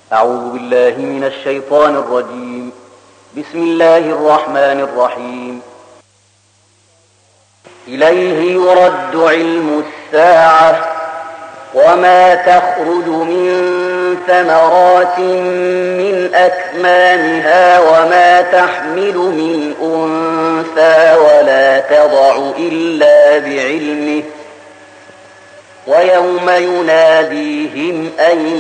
أعوذ بالله من الشيطان الرجيم. بسم الله الرحمن الرحيم. إليه يرد علم الساعة وما تخرج من ثمرات من أكمامها وما تحمل من أنثى ولا تضع إلا بعلمه ويوم يناديهم أين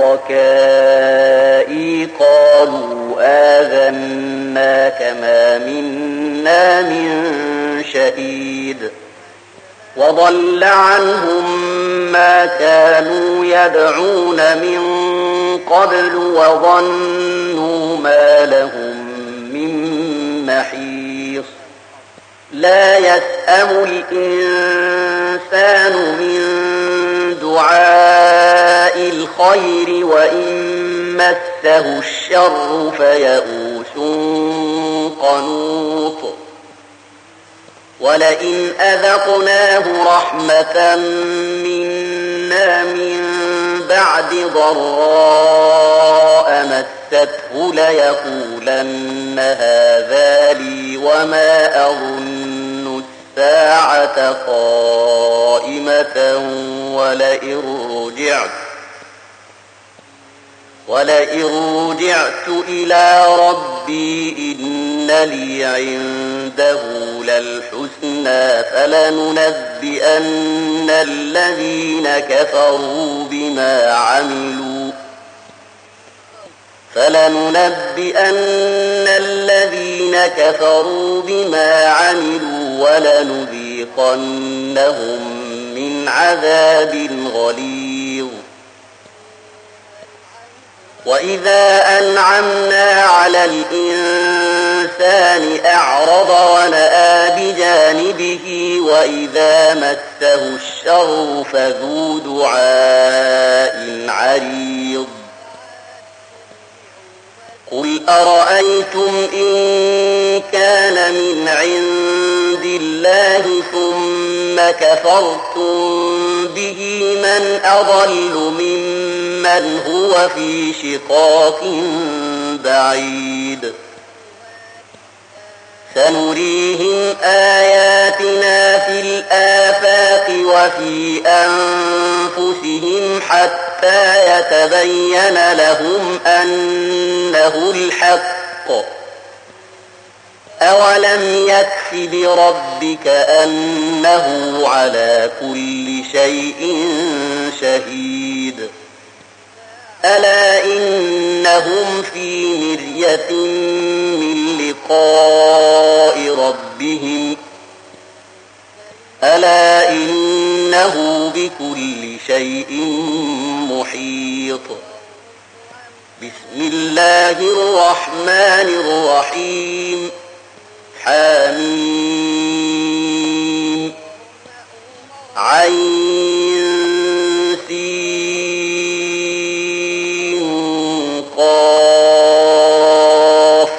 شركائي قالوا آذناك ما منا من شهيد وضل عنهم ما كانوا يدعون من قبل وظنوا ما لهم من محيص لا يسأم الإنسان من دعاء الخير وإن مسه الشر فيئوس قنوط ولئن أذقناه رحمة منا من بعد ضراء مسته ليقولن هذا لي وما أظن الساعة قائمة ولئن رجعت إلى ربي إن لي عنده للحسنى فلننبئن الذين كفروا بما عملوا ولنذيقنهم من عذاب غليظ وإذا أنعمنا على الإنسان أعرض ونأى بجانبه وإذا مسه الشر فذو دعاء عريض قل أرأيتم إن كان من عند الله ثم كفرتم به من أضل ممن هو في شقاق بعيد سنريهم آياتنا في الآفاق وفي أنفسهم حتى يتبين لهم أنه الحق أولم يكف بربك أنه على كل شيء شهيد ألا إنهم في مرية من لقاء ربهم ألا إنه بكل شيء محيط بسم الله الرحمن الرحيم حميم عين سين قاف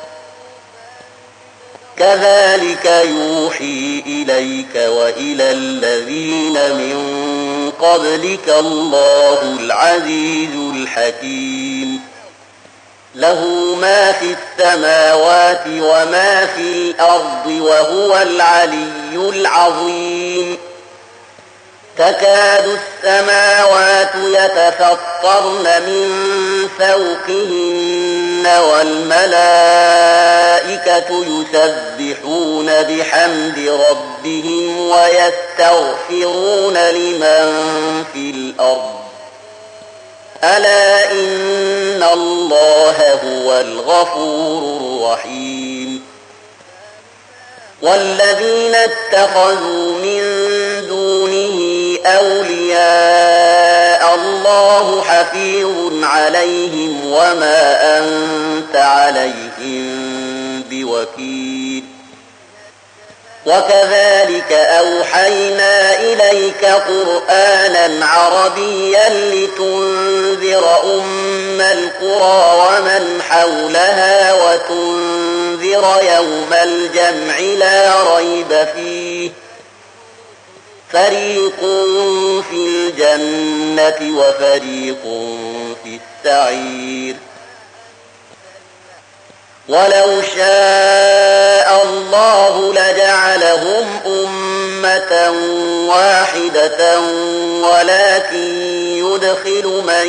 كذلك يوحي إليك وإلى الذين من قبلك الله العزيز الحكيم له ما في السماوات وما في الأرض وهو العلي العظيم تكاد السماوات يتفطرن من فوقهن والملائكة يسبحون بحمد ربهم ويستغفرون لمن في الأرض ألا إن الله هو الغفور الرحيم والذين اتخذوا من دونه أولياء الله حفيظ عليهم وما أنت عليهم بوكيل وكذلك أوحينا إليك قرآنا عربيا لتنذر أم القرى ومن حولها وتنذر يوم الجمع لا ريب فيه فريق في الجنة وفريق في السعير ولو شاء الله لجعلهم أمة واحدة ولكن يدخل من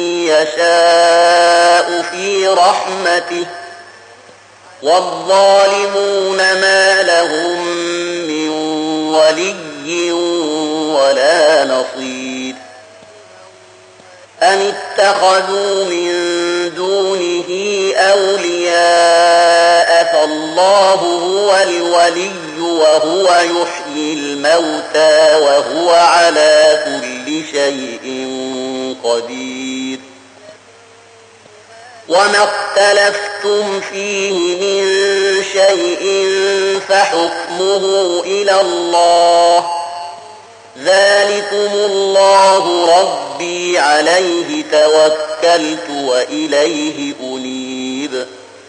يشاء في رحمته والظالمون ما لهم من ولي ولا نصير أم اتخذوا من دونه أولياء فالله هو الولي وهو يحيي الموتى وهو على كل شيء قدير وما اختلفتم فيه من شيء فحكمه إلى الله ذلكم الله ربي عليه توكلت وإليه أنيب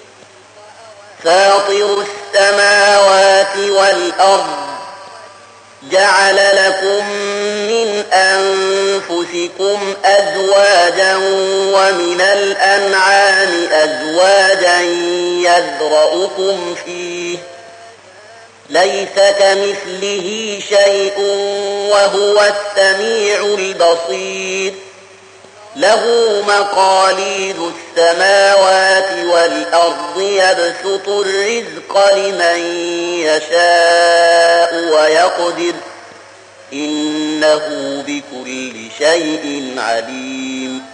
فاطر السماوات والأرض جعل لكم من أنفسكم أزواجا ومن الأنعام أزواجا يذرأكم فيه ليس كمثله شيء وهو السميع البصير له مقاليد السماوات والأرض يبسط الرزق لمن يشاء ويقدر إنه بكل شيء عليم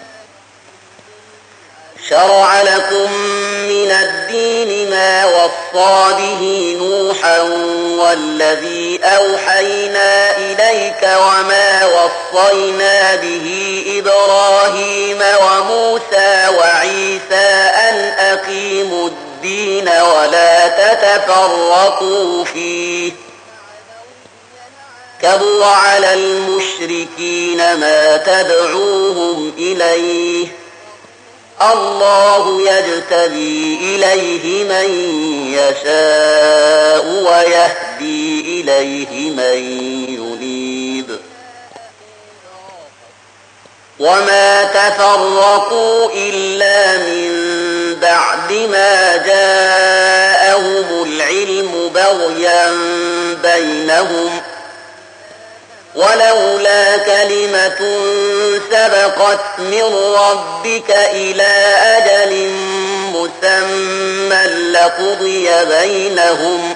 شرع لكم من الدين ما وصى به نوحا والذي أوحينا إليك وما وصينا به إبراهيم وموسى وعيسى أن أقيموا الدين ولا تتفرقوا فيه كبر على المشركين ما تدعوهم إليه الله يجتبي إليه من يشاء ويهدي إليه من ينيب وما تفرقوا إلا من بعد ما جاءهم العلم بغيا بينهم ولولا كلمة سبقت من ربك إلى أجل مسمى لقضي بينهم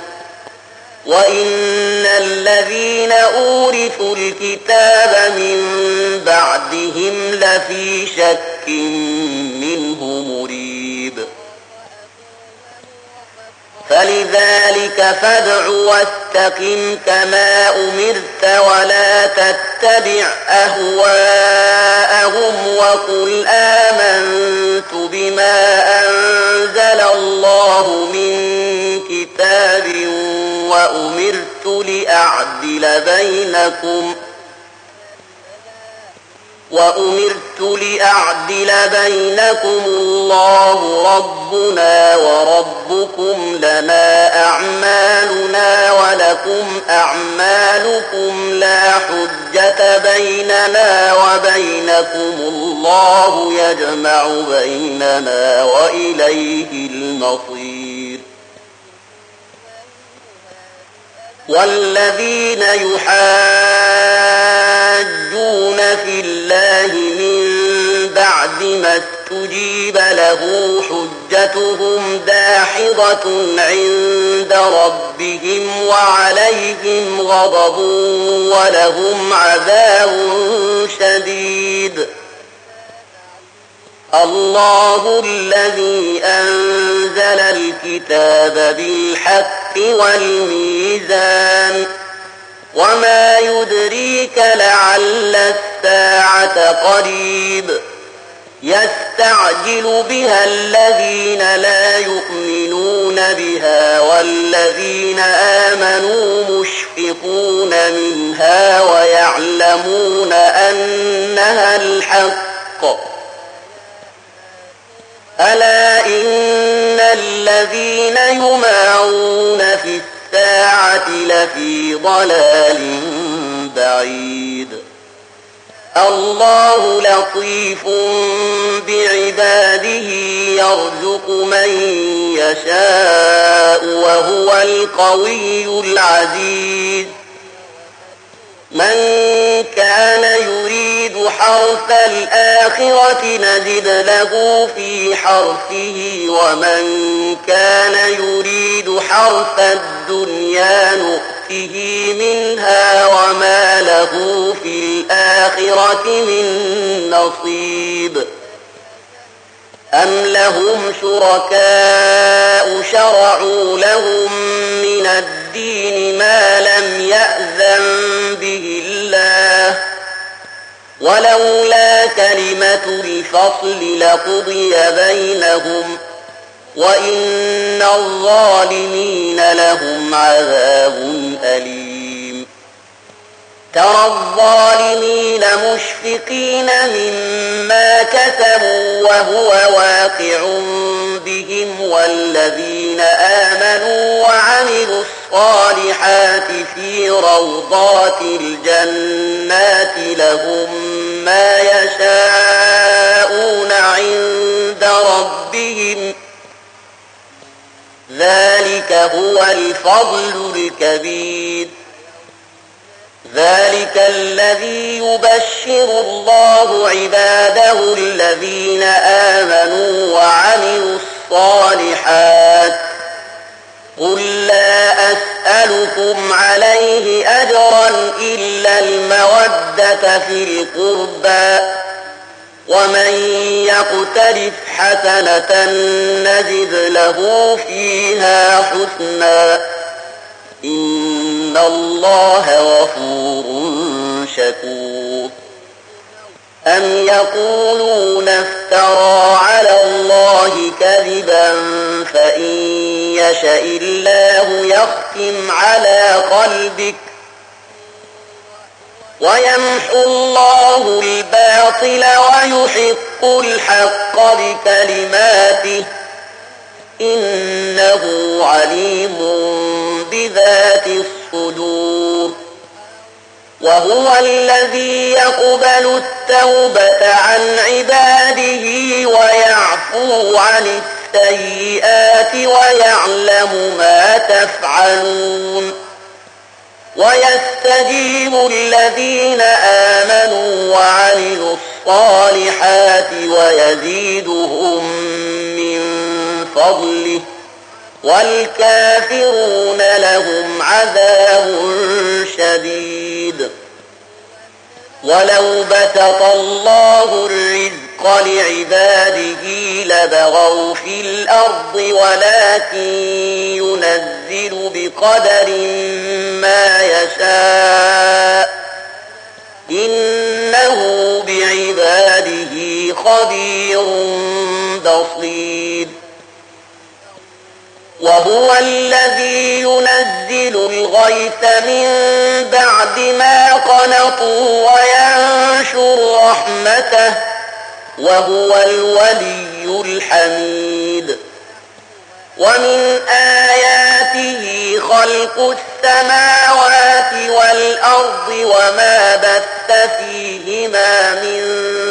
وإن الذين أورثوا الكتاب من بعدهم لفي شك منه مريب فلذلك فادع واستقم كما أمرت ولا تتبع أهواءهم وقل آمنت بما أنزل الله من كتاب وأمرت لأعدل بينكم الله ربنا وربكم لنا أعمالنا ولكم أعمالكم لا حجة بيننا وبينكم الله يجمع بيننا وإليه المصير والذين يحاجون في الله من بعد ما استجيب له حجتهم داحضة عند ربهم وعليهم غضب ولهم عذاب شديد الله الذي أنزل الكتاب بالحق والميزان وما يدريك لعل الساعة قريب يستعجل بها الذين لا يؤمنون بها والذين آمنوا مشفقون منها ويعلمون أنها الحق ألا إن الذين يمارون في الساعة لفي ضلال بعيد الله لطيف بعباده يرزق من يشاء وهو القوي العزيز من كان يريد حرث الآخرة نزد له في حرثه ومن كان يريد حرث الدنيا نؤته منها وما له في الآخرة من نصيب أم لهم شركاء شرعوا لهم من الدين ما لم يأذن به الله ولولا كلمة الفصل لقضي بينهم وإن الظالمين لهم عذاب أليم ترى الظالمين مشفقين مما كسبوا وهو واقع بهم والذين آمنوا وعملوا الصالحات في روضات الجنات لهم ما يشاءون عند ربهم ذلك هو الفضل الكبير ذلك الذي يبشر الله عباده الذين آمنوا وعملوا الصالحات قل لا أسألكم عليه أجرا إلا المودة في القربى ومن يقترف حسنة نزد له فيها حسنا إن الله غفور شكور أم يقولون افترى على الله كذبا فإن يشاء الله يختم على قلبك ويمحو الله الباطل ويحق الحق بكلماته إنه عليم بذات الصدور وهو الذي يقبل التوبة عن عباده ويعفو عن السيئات ويعلم ما تفعلون ويستجيب الذين آمنوا وعملوا الصالحات ويزيدهم من فضله والكافرون لهم عذاب شديد ولو بسط الله الرزق لعباده لبغوا في الأرض ولكن ينزل بقدر ما يشاء إنه بعباده خبير بصير وهو الذي ينزل الغيث من بعد ما قنطوا وينشر رحمته وهو الولي الحميد ومن آياته خلق السماوات والأرض وما بث فيهما من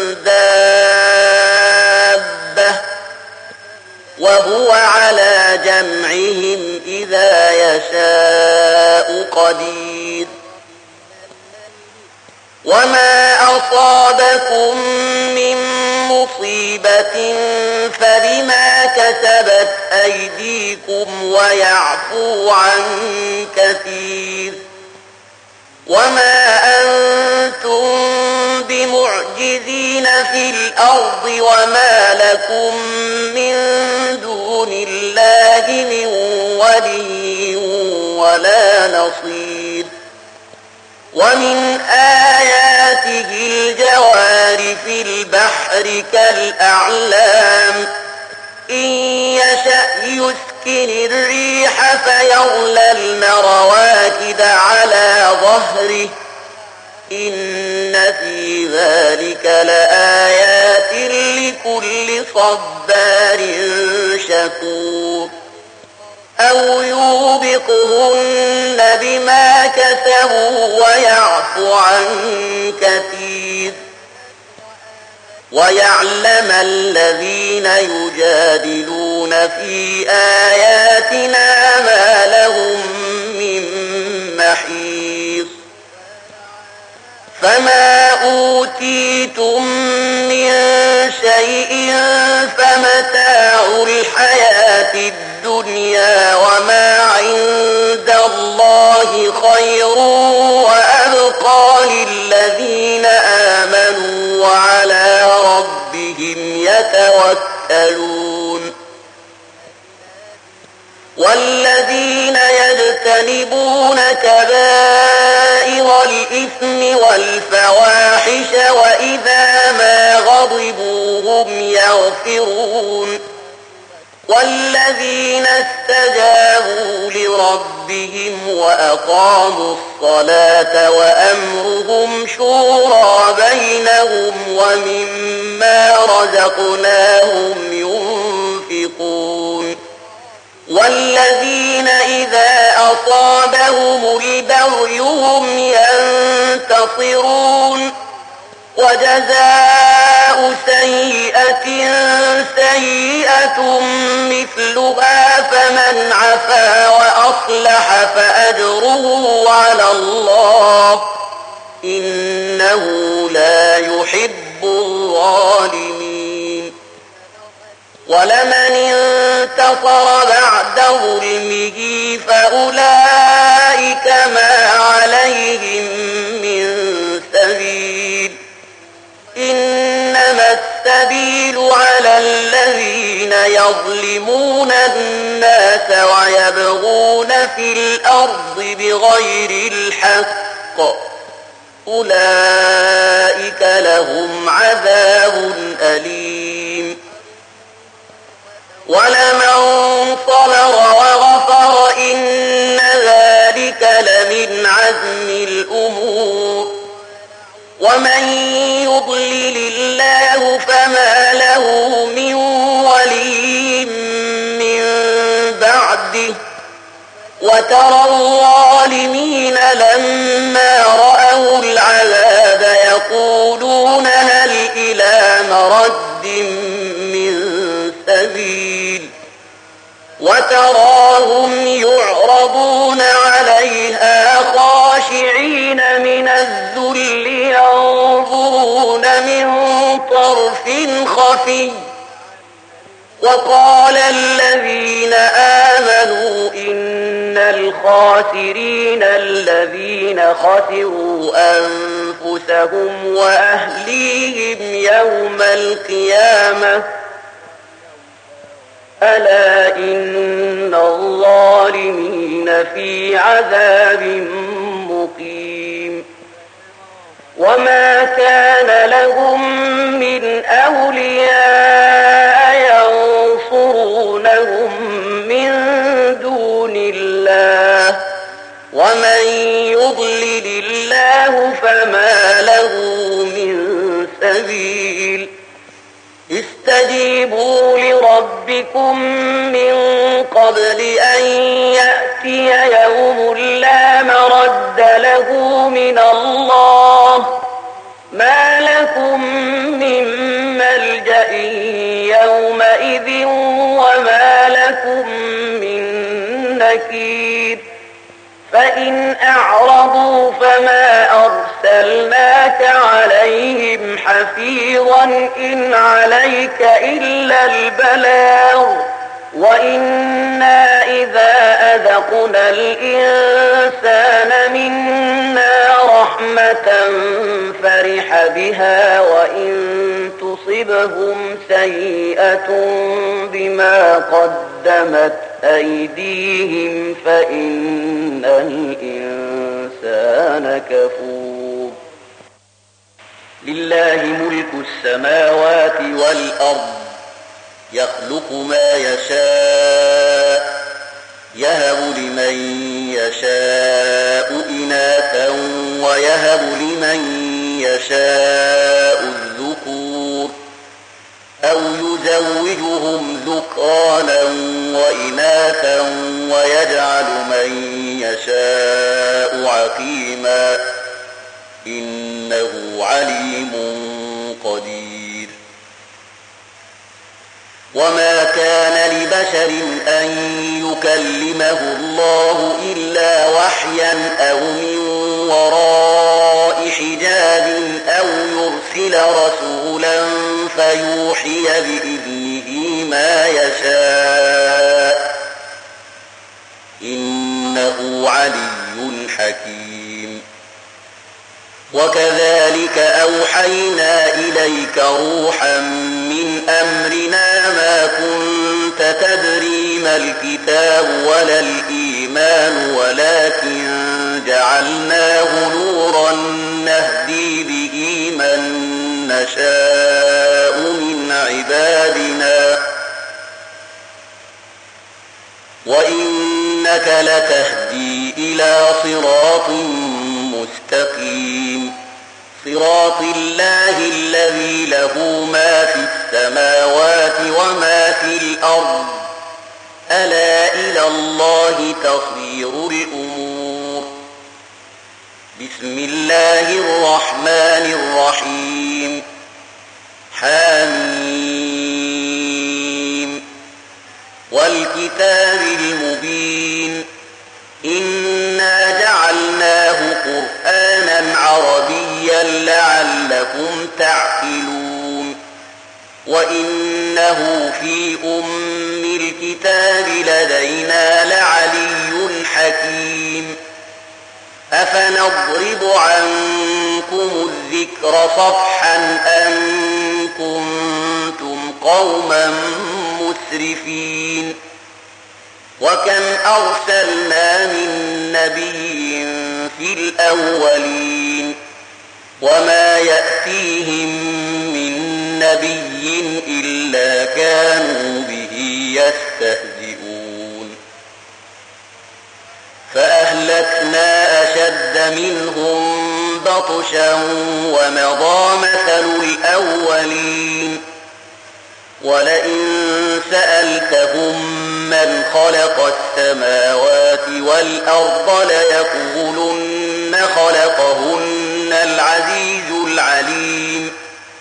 دابة وهو على جمعهم إذا يشاء قدير وما أصابكم من مصيبة فبما كسبت أيديكم ويعفو عن كثير وما أنتم بمعجزين في الأرض وما لكم من دون الله من ولي ولا نصير ومن آياته الجوار في البحر كالأعلام إن يشأ يسكن الريح فيظللن رواكد على ظهره إن في ذلك لآيات لكل صبار شكور أو يوبقهن بما كسبوا ويعفو عن كثير ويعلم الذين يجادلون في آياتنا ما لهم من محيص فما أوتيتم من شيء فمتاع الحياة الدنيا وما عند الله خير وأبقى للذين آمنوا وعلى ربهم يتوكلون والذين يجتنبون كبائر الإثم والفواحش وإذا ما غضبوا هم يغفرون والذين استجابوا لربهم وأقاموا الصلاة وأمرهم شورى بينهم ومما رزقناهم ينفقون والذين إذا أصابهم البغي هم ينتصرون وجزاء سيئة سيئة مثلها فمن عفا وأصلح فأجره على الله إنه لا يحب الظالمين ولمن انتصر بعد ظلمه فأولئك ما عليهم من سبيل إنما السبيل على الذين يظلمون الناس ويبغون في الأرض بغير الحق أولئك لهم عذاب أليم ولمن صبر وغفر إن ذلك لمن عزم الأمور ومن يضلل الله فما له من ولي من بعده وترى الظالمين لما رأوا العذاب يقولون هل إلى مرد من سبيل وتراهم يعرضون عليها خاشعين من الذل ينظرون من طرف خفي وقال الذين آمنوا إن الخاسرين الذين خسروا أنفسهم وأهليهم يوم القيامة ألا إن الظالمين في عذاب مقيم وما كان لهم من أولياء ينصرونهم من دون الله ومن يضلل الله فما له من سبيل استجيبوا لربكم من قبل أن يأتي يوم لا مرد له من الله ما لكم من ملجأ يومئذ وما لكم من نكير فإن أعرضوا فما أرسلناك عليهم حفيظا إن عليك إلا البلاغ وإنا إذا أذقنا الإنسان منا رحمة فرح بها وإن تصبهم سيئة بما قدمت أيديهم فإن الإنسان كفور لله ملك السماوات والأرض يخلق ما يشاء يهب لمن يشاء إناثا ويهب لمن يشاء الذكور أو يزوجهم ذكرانا وإناثا ويجعل من يشاء عقيما إنه عليم قدير. وما كان لبشر أن يكلمه الله إلا وحيا أو من وراء حجاب أو يرسل رسولا فيوحي بإذنه ما يشاء إنه علي حكيم. وكذلك أوحينا إليك روحا من أمرنا ما كنت تدري ما الكتاب ولا الإيمان ولكن جعلناه نورا نهدي به من نشاء من عبادنا وإنك لتهدي إلى صراط مستقيم صراط الله الذي له ما في السماوات وما في الأرض ألا إلى الله تصير الأمور. بسم الله الرحمن الرحيم. حميم والكتاب المبين إنا جعلناه قرآنا عربيا لعلكم تعقلون وإنه في أم الكتاب لدينا لعلي حكيم. أفنضرب عنكم الذكر صفحا أن كنتم قوما مسرفين وكم أرسلنا من نبي في الأولين وما يأتيهم من نبي إلا كانوا به يستهزئون فأهلكنا أشد منهم بطشا ومضى مثل الأولين ولئن سألتهم من خلق السماوات والأرض ليقولن خلقهن العزيز العليم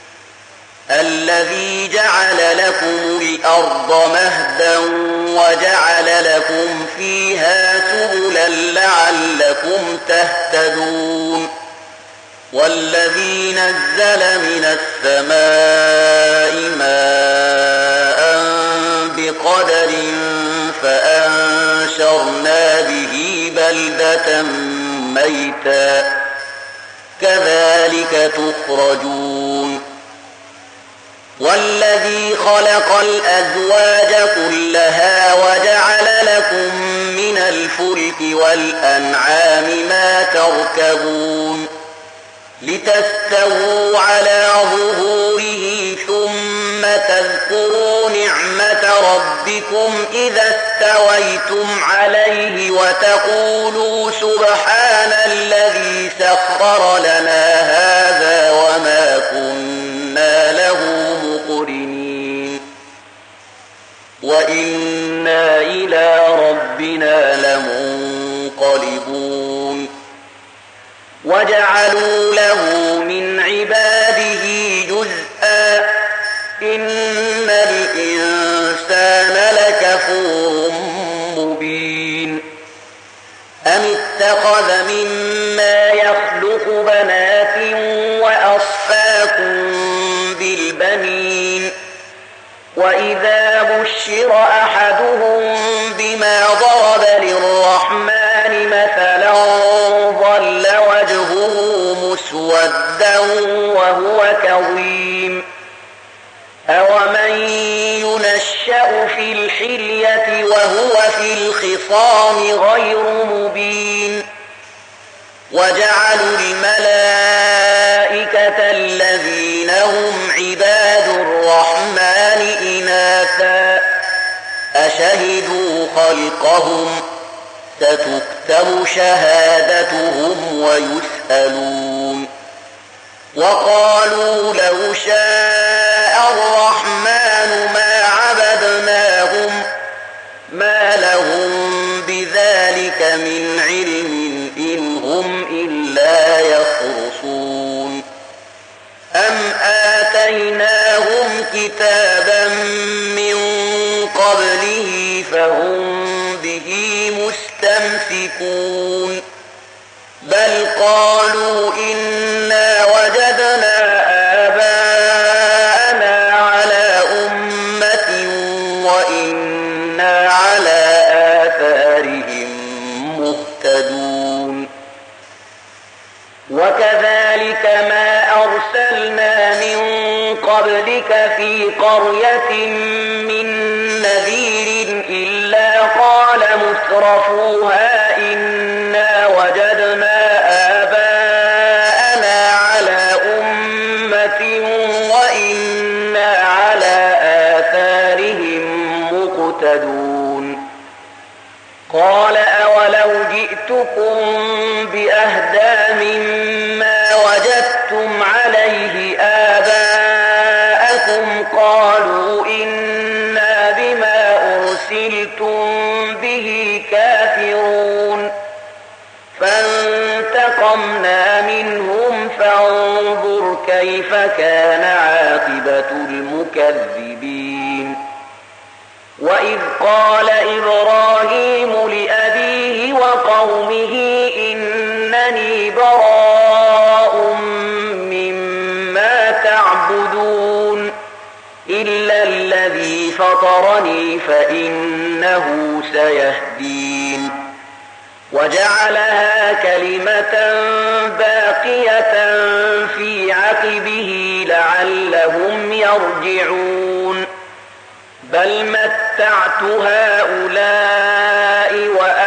الذي جعل لكم الأرض مهدا وجعل لكم فيها سبلا لعلكم تهتدون والذي نزل من السماء ماء بقدر فأنشرنا به بلدة ميتا كذلك تخرجون والذي خلق الأزواج كلها وجعل لكم من الفلك والأنعام ما تركبون لتستووا على ظهوره ثم تذكروا نعمة ربكم إذا استويتم عليه وتقولوا سبحان الذي سخر لنا هذا وما كنا له مقرنين وإنا إلى ربنا لمنقلبون وجعلوا له من عباده جزءا إن الإنسان لكفور مبين أم اتخذ مما يخلق بنات وأصفاكم بالبنين وإذا بشر أحدهم بما ضرب للرحمن مثلا ظل وجهه مسودا وهو كظيم أومن ينشأ في الحلية وهو في الخصام غير مبين وجعلوا الملائكة الذين هم عباد الرحمن إناثا أشهدوا خلقهم ستكتب شهادتهم ويسألون وقالوا لو شاء الرحمن ما من علم إن هم إلا يخرصون أم آتيناهم كتابا من قبله فهم به مستمسكون بل قالوا إنا وجدنا آباءنا على أمة وإنا على آثارهم مهتدون وكذلك ما أرسلنا من قبلك في قرية من نذير إلا قال مترفوها إنا وجدنا آباءنا على أمة وإنا على آثارهم مقتدون قال أولو جئتكم بأهدى مما وجدتم عليه آباءكم قالوا إنا بما أرسلتم به كافرون فانتقمنا منهم فانظر كيف كان عاقبة المكذبين وإذ قال إبراهيم لأبيه وقومه إنني براء مما تعبدون إلا الذي فطرني فإنه سيهدين وجعلها كلمة باقية في عقبه لعلهم يرجعون بل متعت هؤلاء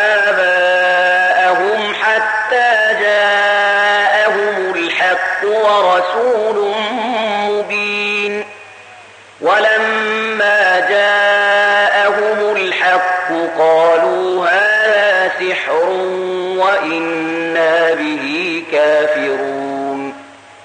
وآباءهم حتى جاءهم الحق ورسول مبين ولما جاءهم الحق قالوا هذا سحر وإنا به كافرون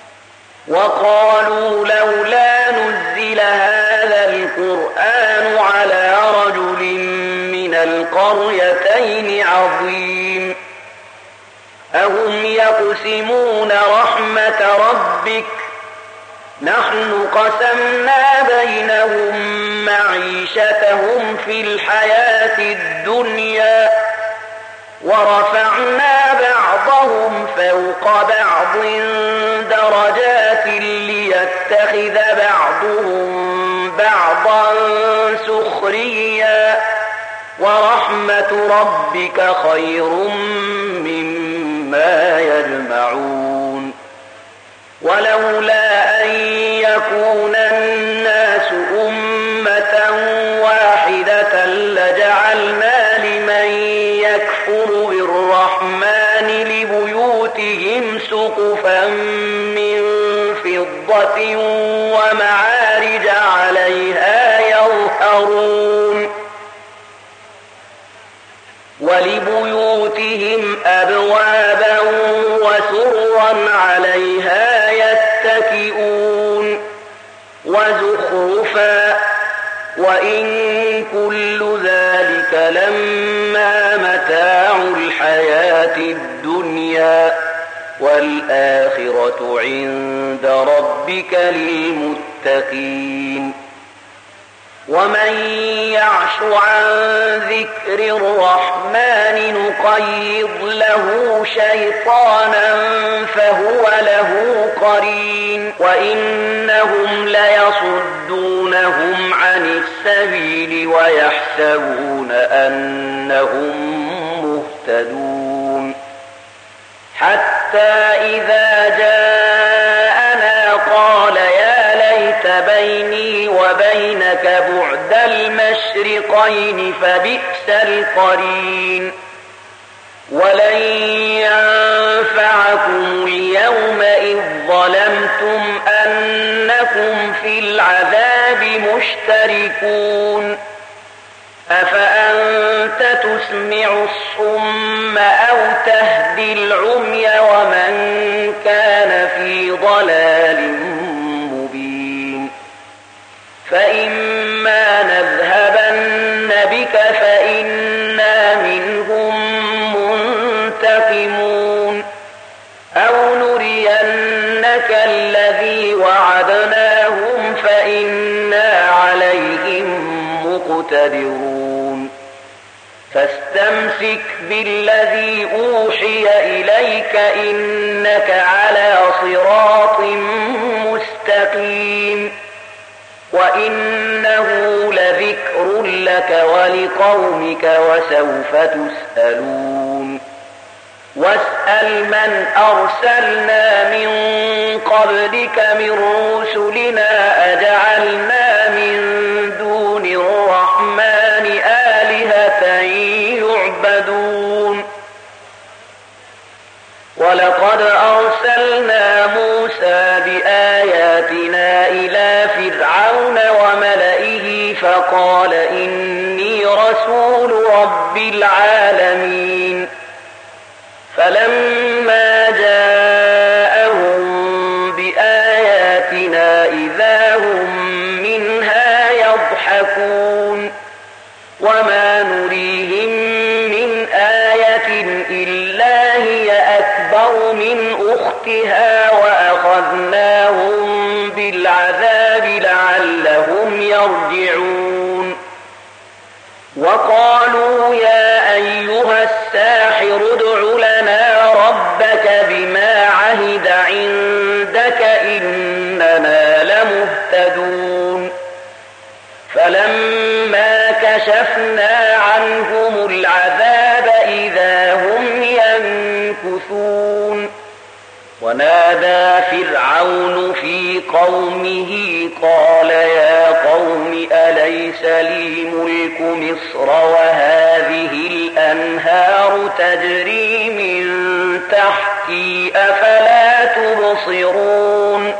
وقالوا لولا نزل هذا القرآن على رجل من القريتين عظيم أهم يقسمون رحمة ربك نحن قسمنا بينهم معيشتهم في الحياة الدنيا ورفعنا بعضهم فوق بعض درجات ليتخذ بعضهم بعضا سخريا ورحمة ربك خير مما يجمعون ولولا أن يكون الناس أمة واحدة لجعلنا لمن يكفر بالرحمن لبيوتهم سقفا من فضة ومعارج عليها يظهرون ولبيوتهم أبوابا وسرا عليها يتكئون وزخرفا وإن كل ذلك لما متاع الحياة الدنيا والآخرة عند ربك للمتقين ومن يعش عن ذكر الرحمن نقيض له شيطانا فهو له قرين وإنهم ليصدونهم عن السبيل ويحسبون أنهم مهتدون حتى إذا جاءنا قال يا ليت بيني وبينك بعد المشرقين فبئس القرين ولن ينفعكم اليوم إذ ظلمتم أنكم في العذاب مشتركون أفأنت تسمع الصم أو تهدي العمي ومن كان في ضلال مبين فإما نذهبن بك فإنا منهم مقتدرون فاستمسك بالذي أوحي إليك إنك على صراط مستقيم وإنه لذكر لك ولقومك وسوف تسألون واسأل من أرسلنا من قبلك من رسلنا أجعلنا من دون الرحمن آلهة يعبدون ولقد أرسلنا موسى بآياتنا إلى فرعون وملئه فقال إني رسول رب العالمين فلما جاءهم بآياتنا إذا هم منها يضحكون وما نريهم من آية إلا هي أكبر من أختها وأخذناهم بالعذاب لعلهم يرجعون وقالوا يا أيها الساحر ادع لنا ربك بما عهد عندك إننا لمهتدون فلما كشفنا عنهم العذاب إذا هم ينكثون ونادى فرعون في قومه قال يا قوم أليس لي ملك مصر وهذه الأنهار تجري من تحتي أفلا تبصرون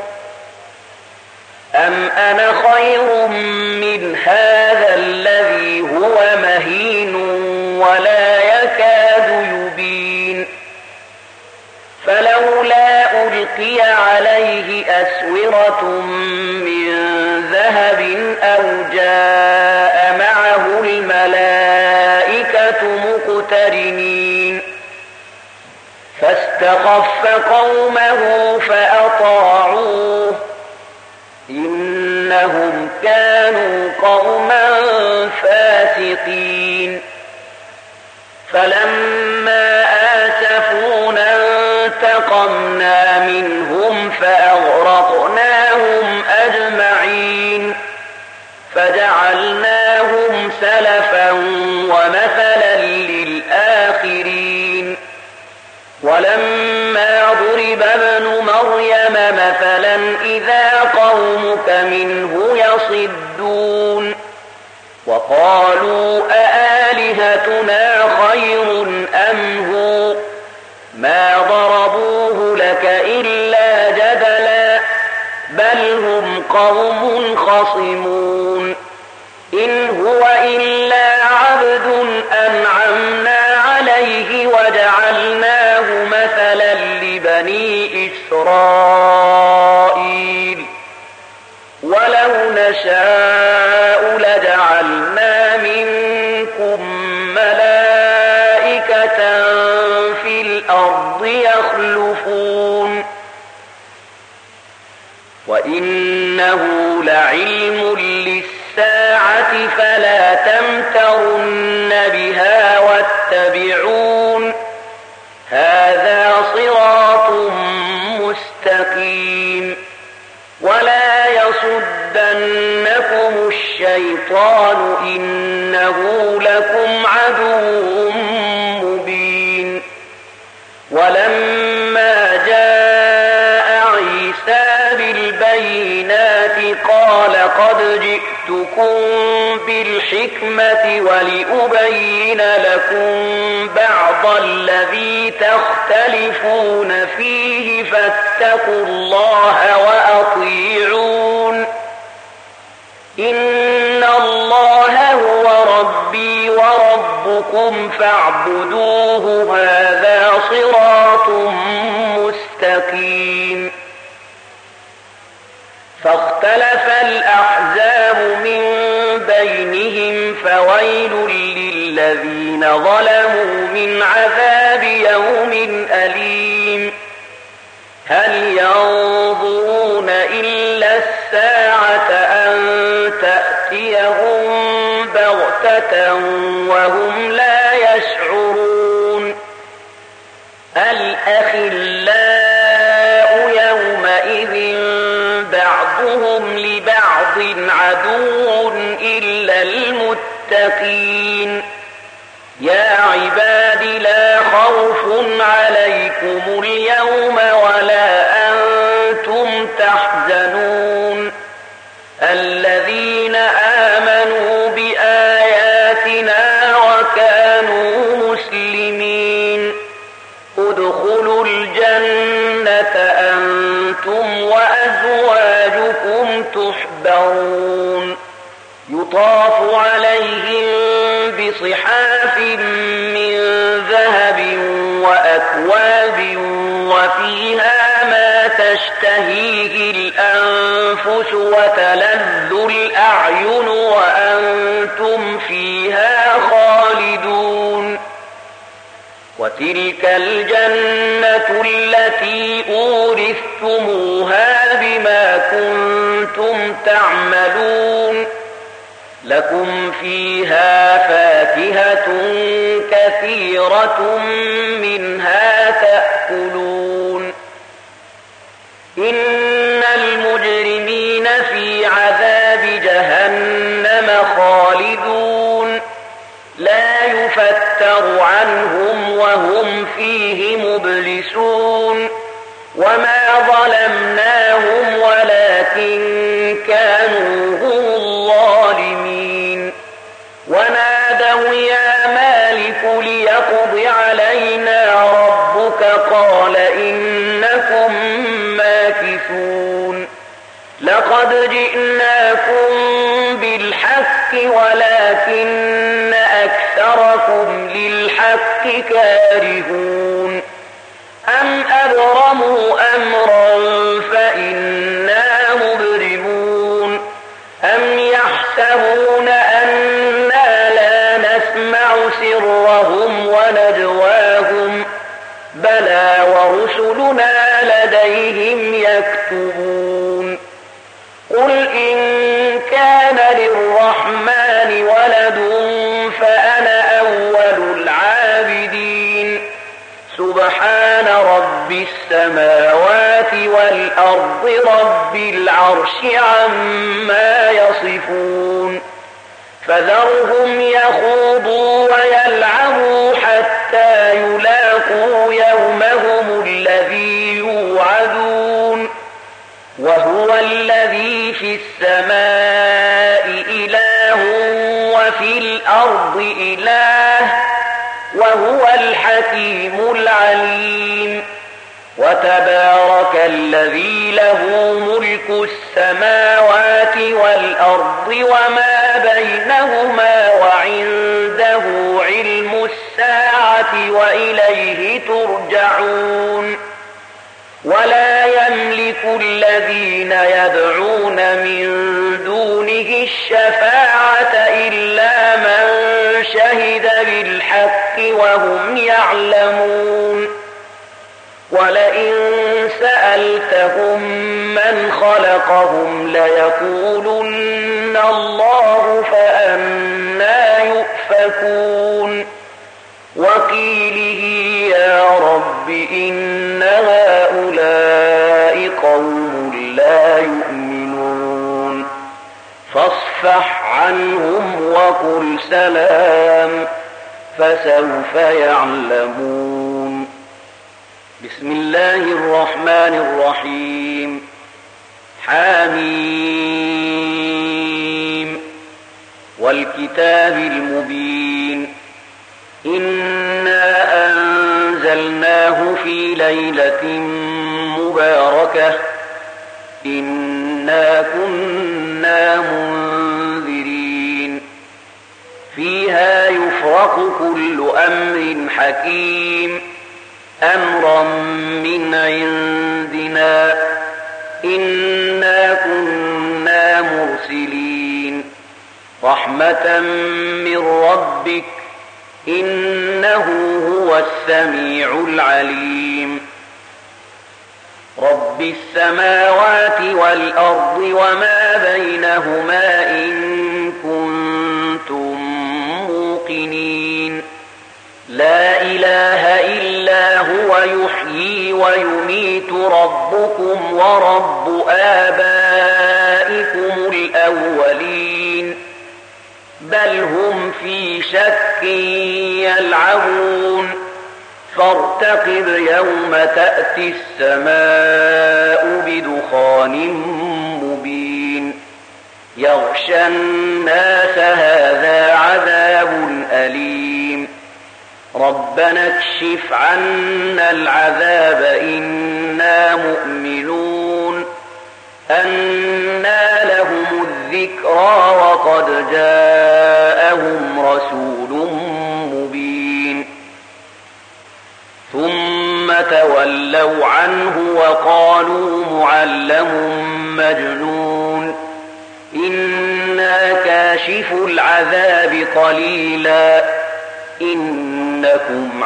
أم أنا خير من هذا الذي هو مهين ولا يكاد يبين فلولا ألقي عليه أسورة من ذهب أو جاء معه الملائكة مقترنين فاستخف قومه فأطاعوه إنهم كانوا قوما فاسقين فلما آسفونا انتقمنا منهم فأغرقناهم أجمعين فجعلناهم سلفا ومثلا للآخرين ولما ضرب ابن مريم مثلا إذا قومك منه يصدون وقالوا أآلهتنا خير أم هو ما ضربوه لك إلا جدلا بل هم قوم خصمون إن هو إلا عبد أنعمنا عليه وجعلناه مثلا لبني إسرائيل ولو نشاء لجعلنا منكم ملائكة في الأرض يخلفون وإنه لعلم للساعة فلا تمترن بها واتبعون هذا صراط مستقيم ولا يصدنكم الشيطان إنه لكم عدو مبين ولما جاء عيسى بالبينات قال قد جئتكم بالحكمة ولأبين لكم بعض الذي تختلفون فيه فاتقوا الله وأطيعون إن الله هو ربي وربكم فاعبدوه هذا صراط مستقيم فاختلف الأحزاب من بينهم فويل للذين ظلموا من عذاب يوم أليم هل ينظرون إلا الساعة أن تأتيهم بغتة بغتة وهم لا يشعرون الأخلاء يومئذ بعضهم لبعض عدو إلا المتقين يا عباد لا خوف عليكم اليوم ولا أنتم تحزنون الذين آمنوا بآياتنا وكانوا مسلمين ادخلوا الجنة أنتم وأزواجكم تحبرون يطاف عليهم بصحاف من ذهب وأكواب وفيها ما تشتهيه الأنفس وتلذ الأعين وأنتم فيها خالدون وتلك الجنة التي أورثتموها بما كنتم تعملون لكم فيها فاكهة كثيرة منها تأكلون إن المجرمين في عذاب جهنم خالدون لا يفتر عنهم وهم فيه مبلسون وما ظلمناهم ولكن كانوا هم الظالمين ونادوا يا مالك ليقض علينا ربك قال إنكم ماكثون لقد جئناكم بالحق ولكن أكثركم للحق كارهون أم أبرموا أمرا فإنا مبرمون أم يحسبون أنا لا نسمع سرهم ونجواهم بلى ورسلنا لديهم يكتبون قل إن كان للرحمن ولد فأنا أول العابدين سبحان رب السماوات والأرض رب العرش عما يصفون فذرهم يخوضوا ويلعبوا حتى يلاقوا يومهم الذي يوعدون وهو الذي في السماء إله وفي الأرض إله وهو الحكيم العليم وتبارك الذي له ملك السماوات والأرض وما بينهما وعنده علم الساعة وإليه ترجعون ولا يملك الذين يدعون من دونه الشفاعة إلا من شهد بالحق وهم يعلمون ولئن سألتهم من خلقهم ليقولن الله فأنى يؤفكون وقيله يا رب إن هؤلاء قوم لا يؤمنون فاصفح عنهم وقل سلام فسوف يعلمون بسم الله الرحمن الرحيم حميم والكتاب المبين إنا أنزلناه في ليلة مباركة إنا كنا منذرين فيها يفرق كل أمر حكيم أمرا من عندنا إنا كنا مرسلين رحمة من ربك إنه هو السميع العليم رب السماوات والأرض وما بينهما إن كنتم ويميت ربكم ورب آبائكم الأولين بل هم في شك يلعبون فارتقب يوم تأتي السماء بدخان مبين يغشى الناس هذا عذاب أليم ربنا اكشف عنا العذاب إنا مؤمنون أنى لهم الذكرى وقد جاءهم رسول مبين ثم تولوا عنه وقالوا معلم مجنون إنا كاشف العذاب قليلا إنكم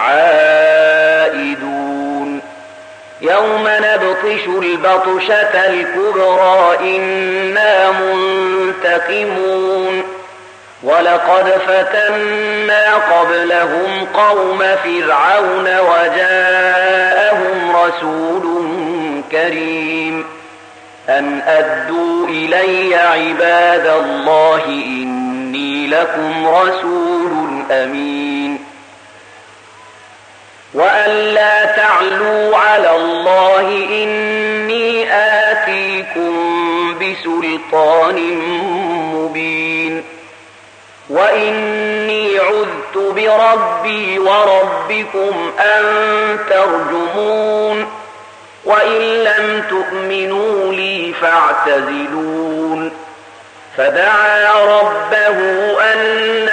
عائدون يوم نبطش البطشة الكبرى إنا منتقمون ولقد فتنا قبلهم قوم فرعون وجاءهم رسول كريم أن أدوا إلي عباد الله إني لكم رسول أمين وأن لا تعلوا على الله إني آتيكم بسلطان مبين وإني عذت بربي وربكم أن ترجمون وإن لم تؤمنوا لي فاعتزلون فدعا ربه أن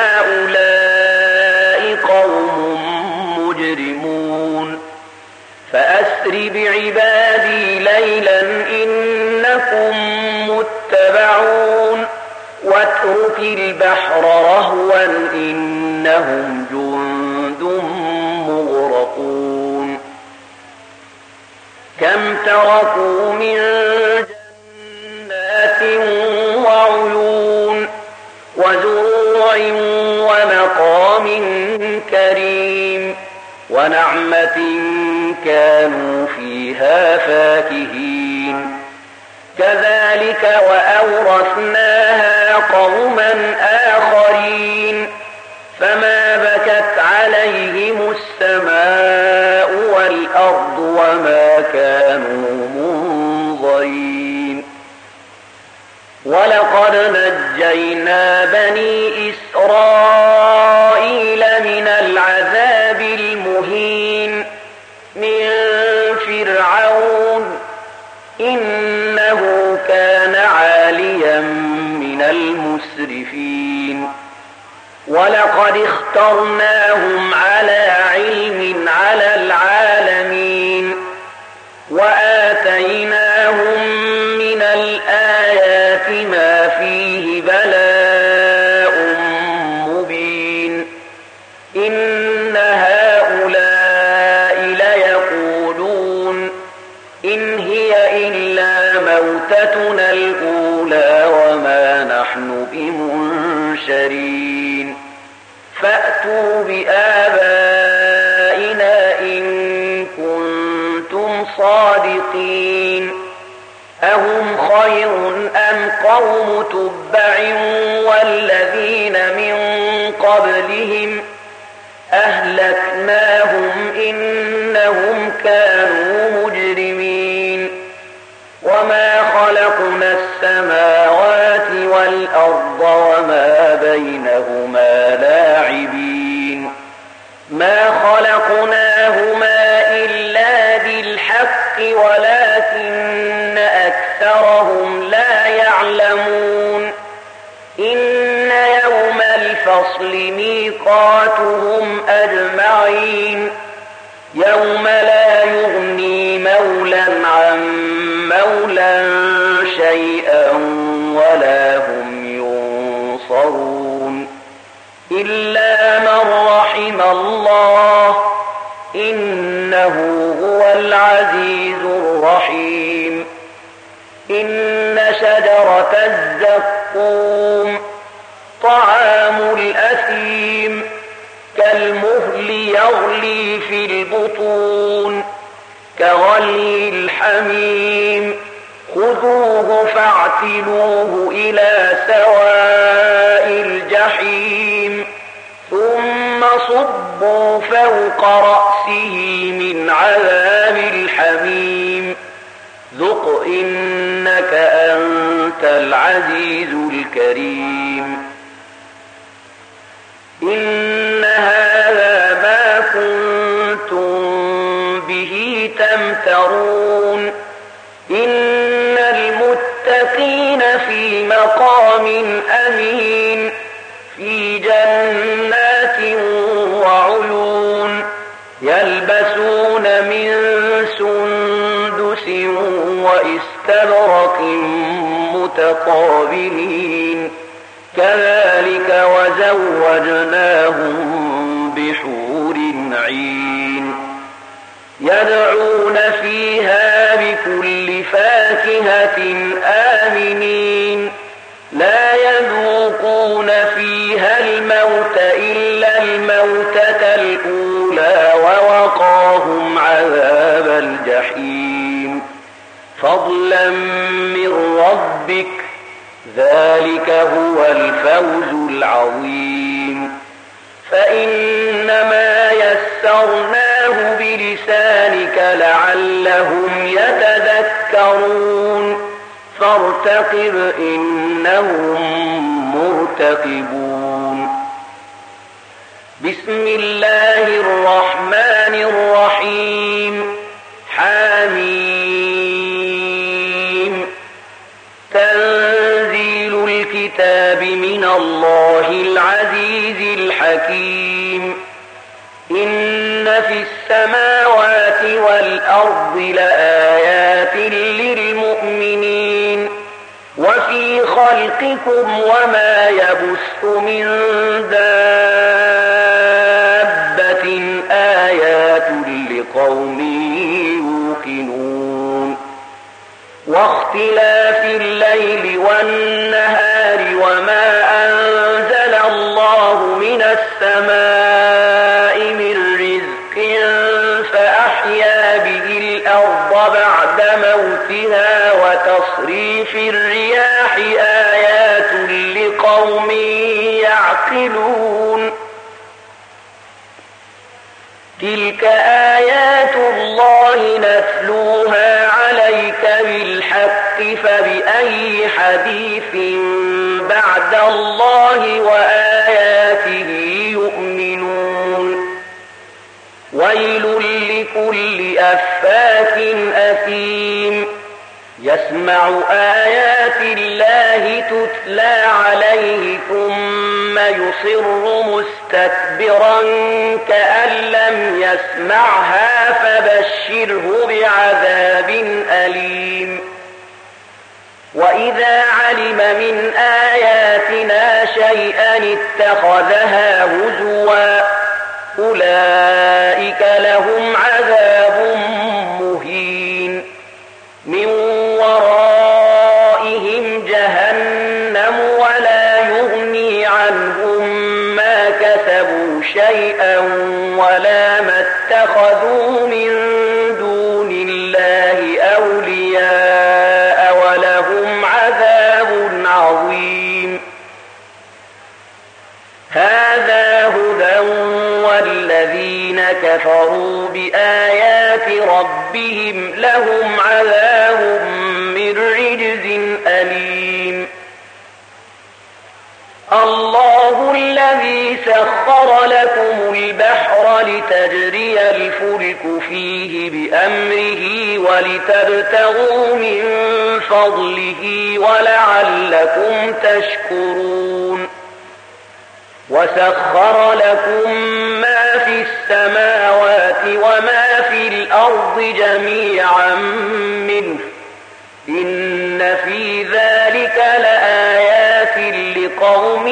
هؤلاء قوم مجرمون فأسر بعبادي ليلا إنكم متبعون واترك البحر رهوا إنهم جند مغرقون كم تركوا من جنات وعيون وزروع ومقام كريم ونعمة كانوا فيها فاكهين كذلك وأورثناها قوما آخرين فما بكت عليهم السماء والأرض وما كانوا منظرين ولقد نجينا بني إسرائيل من العذاب المهين من فرعون إنه كان عاليا من المسرفين ولقد اخترناهم على علم على العالمين وآتيناهم من الآيات ما فيه بلاء مبين إن هؤلاء ليقولون إن هي إلا موتتنا الأولى وما نحن بمنشرين فأتوا بآبائنا إن كنتم صادقين أهم خير أم قوم تبع والذين من قبلهم أهلكناهم إنهم كانوا مجرمين وما خلقنا السماوات والأرض وما بينهما لاعبين ما خلقناهما إلا بالحق ولكن أكثرهم لا يعلمون إن يوم الفصل ميقاتهم أجمعين يوم لا يغني مولا عن مولا شيئا ولا هم ينصرون إلا من رحم الله إنه هو العزيز الرحيم إن شجرة الزقوم طعام الأثيم كالمهل يغلي في البطون كغلي الحميم خذوه فاعتلوه إلى سواء الجحيم ثم صبوا فوق رأسه من عذاب الحميم ذق إنك أنت العزيز الكريم إن هذا ما كنتم به تمترون إن المتقين في مقام أمين في جنات وعيون يلبسون من سندس واستبرق متقابلين كذلك وزوجناهم بحور عين يدعون فيها بكل فاكهة آمنين لا يذوقون فيها الموت إلا الموتة الأولى ووقاهم عذاب الجحيم فضلا من ربك ذلك هو الفوز العظيم فإنما يسرناه بلسانك لعلهم يتذكرون فارتقب إنهم مرتقبون بسم الله الرحمن الرحيم حميم تنزيل الكتاب من الله العزيز الحكيم إن في السماوات والأرض لآيات للمؤمنين وفي خلقكم وما يبث من دابة آيات لقوم يوقنون واختلاف الليل والنهار وما أنزل الله من السماء من رزق فأحيا به الأرض بعد موتها وتصريف الرياح آيات لقوم يعقلون تلك آيات الله نتلوها عليك بالحق فبأي حديث بعد الله وآياته يؤمنون ويل لكل أفاك أثيم يسمع آيات الله تتلى عليه ثم يصر مستكبرا كأن لم يسمعها فبشره بعذاب أليم وإذا علم من آياتنا شيئا اتخذها هزوا أولئك لهم عذاب مهين من ورائهم جهنم ولا يغني عنهم ما كسبوا شيئا ولا ما اتخذوا من دون الله أولياء ولهم عذاب عظيم هذا هدى والذين كفروا بآيات ربهم لهم عذاب من رجز أليم الله الذي سخر لكم البحر لتجري الفلك فيه بأمره ولتبتغوا من فضله ولعلكم تشكرون وسخر لكم ما في السماوات وما في الأرض جميعا منه إن في ذلك لآيات لقوم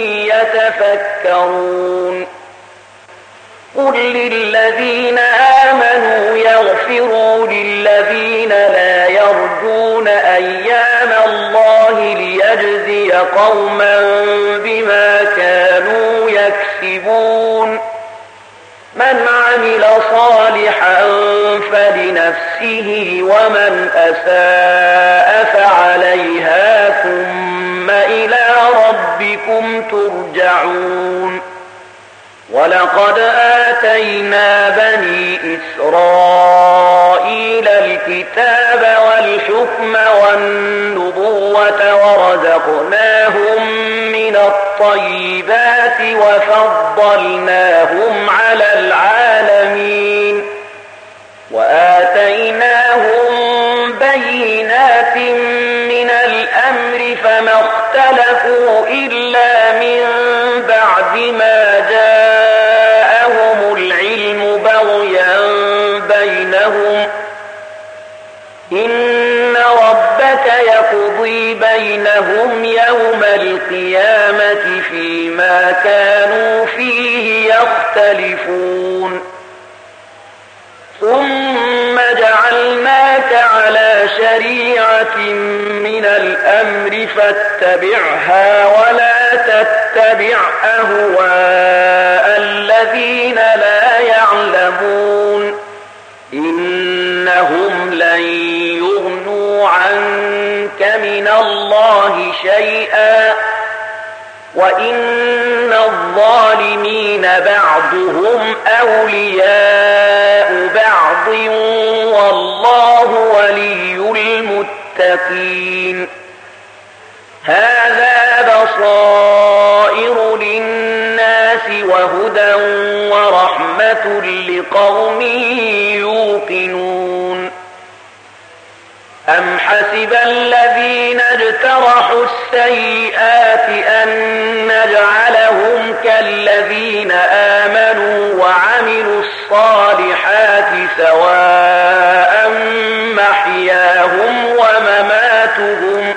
يتفكرون قل للذين آمنوا يغفروا للذين لا يرجون أيام الله ليجزي قوما بما كانوا يكسبون من عمل صالحا فلنفسه لنفسه ومن أساء فعليها ثم إلى ربكم ترجعون ولقد آتينا بني إسرائيل الكتاب والحكم والنبوة ورزقناهم من الطيبات وفضلناهم على العالمين وآتيناهم بينات من الأمر فما اختلفوا إلا من بعد ما جاءهم العلم بغيا بينهم إن ربك يقضي بينهم يوم القيامة فيما كانوا فيه يختلفون ثم جعلناك على شريعة من الأمر فاتبعها ولا تتبع أهواء الذين لا يعلمون إنهم لن يغنوا عنك من الله شيئا وإن الظالمين بعضهم أولياء بعض والله ولي المتقين هذا بصائر للناس وهدى ورحمة لقوم يوقنون أم حسب الذين اجترحوا السيئات أن نجعلهم كالذين آمنوا وعملوا الصالحات سواء محياهم ومماتهم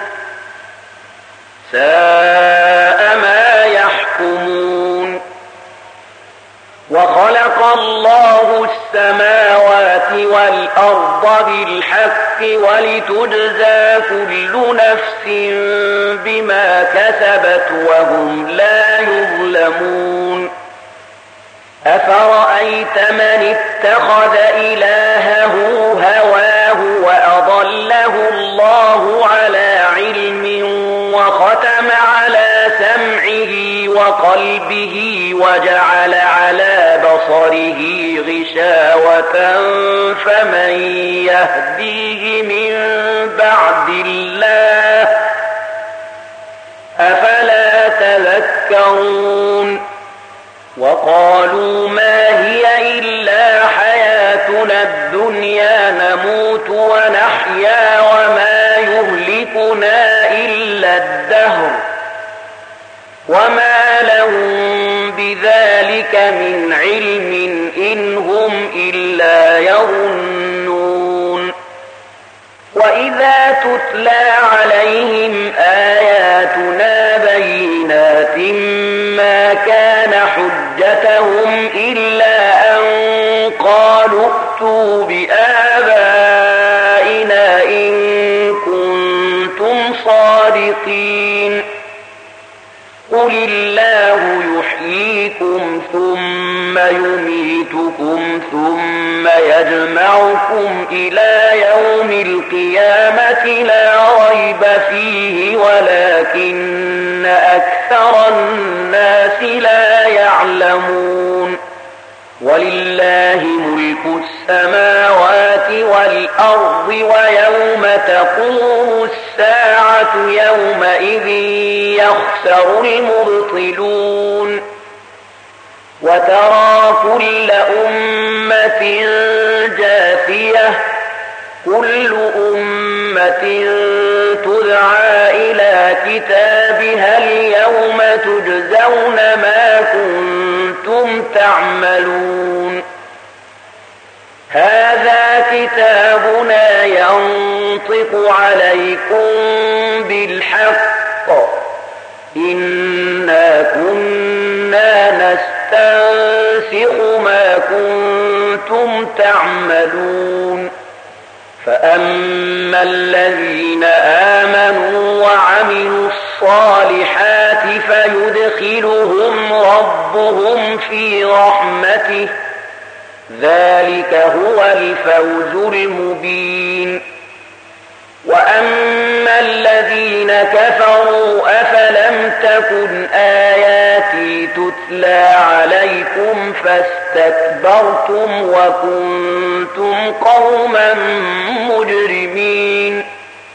ساء ما يحكمون وخلق الله السماوات والأرض بالحق ولتجزى كل نفس بما كسبت وهم لا يظلمون أفرأيت من اتخذ إلهه هواه وأضله الله على علم وختم على سمعه وقلبه وجعل على بصره غشاوة فمن يهديه من بعد الله أفلا تذكرون وقالوا ما هي إلا حياتنا الدنيا نموت ونحيا وما يهلكنا إلا الدهر وما لهم بذلك من علم إن هم إلا يظنون وإذا تتلى عليهم آياتنا بينات ما كان حجتهم إلا أن قالوا ائتوا بآبائنا إن كنتم صادقين قل الله يحييكم ثم يميتكم ثم يجمعكم إلى يوم القيامة لا ريب فيه ولكن أكثر الناس لا يعلمون ولله ملك السماوات والأرض ويوم تقوم الساعة يومئذ يخسر المبطلون وترى كل أمة جاثية كل أمة تدعى إلى كتابها اليوم تجزون ما كنتم تعملون هذا كتابنا ينطق عليكم بالحق إنا كنا نستنسخ ما كنتم تعملون فأما الذين آمنوا وعملوا الصالحات فيدخلهم ربهم في رحمته ذلك هو الفوز المبين. وأما الذين كفروا أفلم تكن آياتي تتلى عليكم فاستكبرتم وكنتم قوما مجرمين.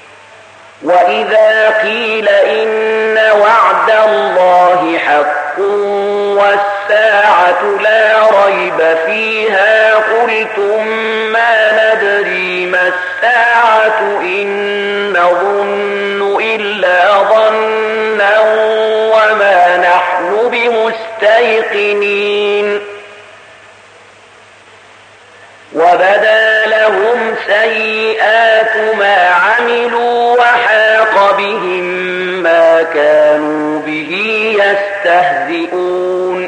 وإذا قيل إن وعد الله حق والساعة لا ريب فيها قلتم ما ندري ما الساعة إن نظن إلا ظنا وما نحن بمستيقنين. وبدا لهم سيئات ما عملوا وحاق بهم ما كانوا به يستهزئون.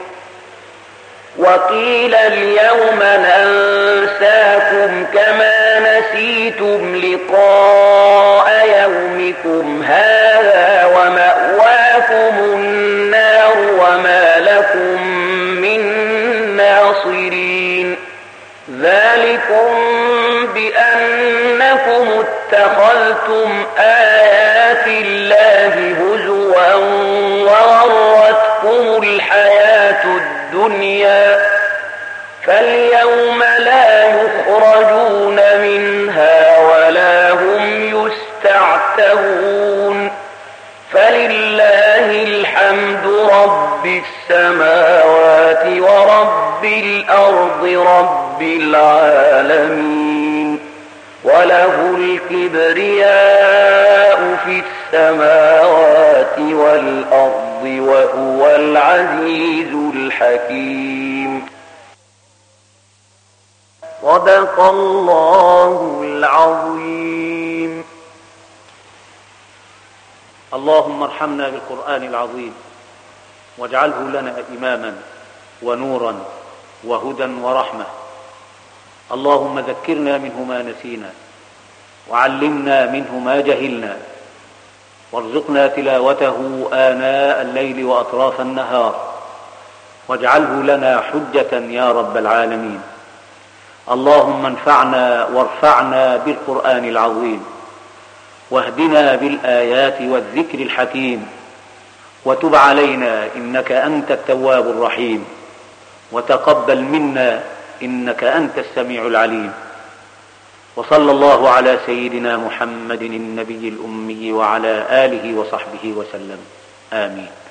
وقيل اليوم ننساكم كما نسيتم لقاء يومكم هذا ومأواكم النار وما لكم من ناصرين. ذلكم بأنكم اتخذتم آيات الله هزوا وغرتكم الحياة الدنيا فاليوم لا يخرجون منها ولا هم يستعتبون. فلله الحمد رب السماوات ورب الأرض رب العالمين وله الكبرياء في السماوات والأرض وهو العزيز الحكيم. صدق الله العظيم. اللهم ارحمنا بالقرآن العظيم واجعله لنا إماما ونورا وهدى ورحمة. اللهم ذكرنا منه ما نسينا وعلمنا منه ما جهلنا وارزقنا تلاوته آناء الليل وأطراف النهار واجعله لنا حجة يا رب العالمين. اللهم انفعنا وارفعنا بالقرآن العظيم واهدنا بالآيات والذكر الحكيم وتب علينا إنك أنت التواب الرحيم وتقبل منا إنك أنت السميع العليم. وصلى الله على سيدنا محمد النبي الأمي وعلى آله وصحبه وسلم. آمين.